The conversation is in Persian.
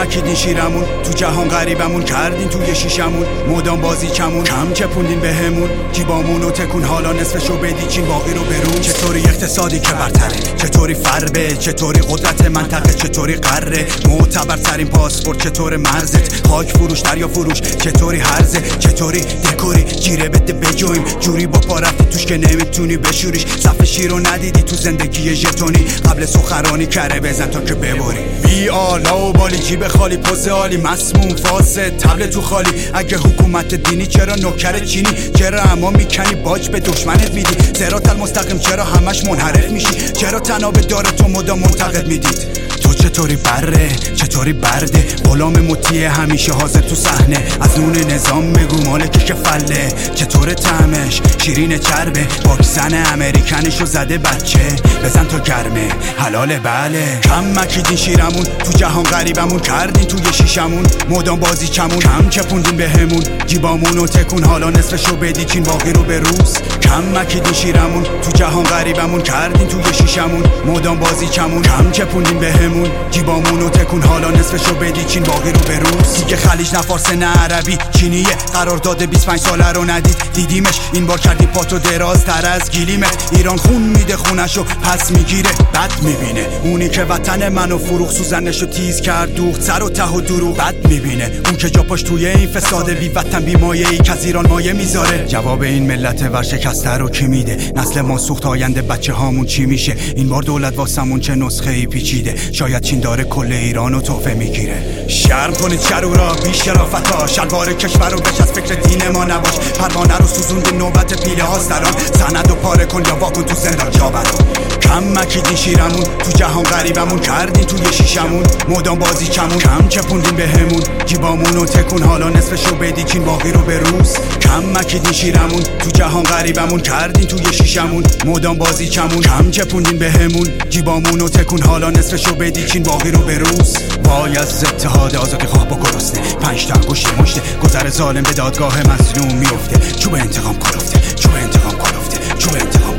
مکیدین شیرمون، تو جهان غریبمون کردین توی شیشمون، مدام بازی کمون کم چپوندین بهمون، جیبامونو تکون حالا نصفشو بدی چین باقی رو برون. چطوری اقتصادی که برتره، چطوری فربه، چطوری قدرت منطقه، چطوری قره، معتبرترین پاسپورت چطور مرزت، خاک فروش دریا فروش چطوری هرزه، چطوری دکوری جیره بده بجویم، جوری با پا رفتی توش که نمیتونی بشوریش، صف شیرو ندیدی تو زندگی ژتونی، قبل سخرانی کره بزن تا که ببری، بی آلا و بالی جیب خالی پوز عالی، مسموم فاسد تبل تو خالی، اگه حکومت دینی چرا نوکر چینی، چرا اما میکنی باج به دشمنت میدی، صراط المستقیم چرا همش منحرف میشی، چرا تناب داره تو مدام منتقد میدید، تو چطوری بره چطوری برده، غلام مطیع همیشه حاضر تو صحنه، از نون نظام بگو مالک که فله، چطور طعمش شیرین چربه، واکسن امریکنشو زده بچه، بزن تا گرمه حلاله بله. کم مکیدین شیرمون، تو جهان غریبمون کردین توی شیشمون، مدام بازی کمون کم چپوندین بهمون، جیبامونو تکون حالا نصفشو بدی چین باقی رو به روز. کم مکیدین شیرمون، تو جهان غریبمون کردین توی شیشمون، مدام بازی کمون کم چپوندین بهمون، جیبامونو تکون حالا نصفشو بدی چین باقی رو به روز. دیگه خلیج نه فارسه نه عربی چینیه، قرارداد 25 ساله رو ندید دیدیمش، این بار کردی پاتو درازتر از گلیمت، ایران خون میده خونشو پس میگیره بد میبینه، اونی که وطن منو فروخ سوزنشو تیز کرد دوخت سر و ته و دروغ بد میبینه، اون که جا پاش توی این فساده بی وطن بی مایه ای که از ایران مایه میذاره، جواب این ملت ورشکسته رو کی میده، نسل ما سوخت آینده بچه هامون چی میشه، این بار دولت واسمون چه نسخه ای پیچیده، شاید چین داره کل ایرانو تحفه میگیره. شرم کنید شرورا بی شرافتا، شلوار کشور رو بش از فکر دین ما نباش، پروانه رو سوزوند نوبت پیله ها سران، سند و پاره کن یا واکن تو زندان جا بران. کم مکیدین شیرمون، تو جهان غریبمون کردین توی شیشمون، مدام بازی کمون کم چپوندین بهمون، جیبامونو تکون حالا نصفشو بدی چین باقی رو به روز. کم مکیدین شیرمون، تو جهان غریبمون کردین توی شیشمون، مدام بازی کمون کم چپوندین بهمون، جیبامونو تکون حالا نصفشو بدی چین باقی رو به روز. وای از اتحاد آزادی خواه با گرسنه، 5 تا گوشی مشته، گذر ظالم به دادگاه مظلوم میفته، چوب انتقام کلفته، چوب انتقام کلفته، چوب انتقام